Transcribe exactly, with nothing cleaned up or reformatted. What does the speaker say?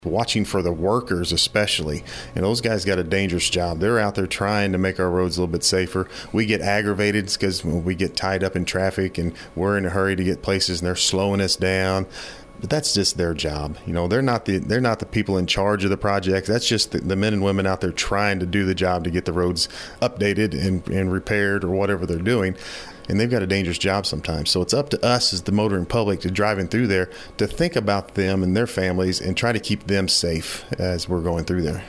Watching for the workers especially, and those guys got a dangerous job. They're out there trying to make our roads a little bit safer. We get aggravated because we get tied up in traffic and we're in a hurry to get places and they're slowing us down. But that's just their job. You know, they're not the they're not the people in charge of the project. That's just the, the men and women out there trying to do the job to get the roads updated and, and repaired or whatever they're doing. And they've got a dangerous job sometimes. So it's up to us as the motoring public to driving through there to think about them and their families and try to keep them safe as we're going through there.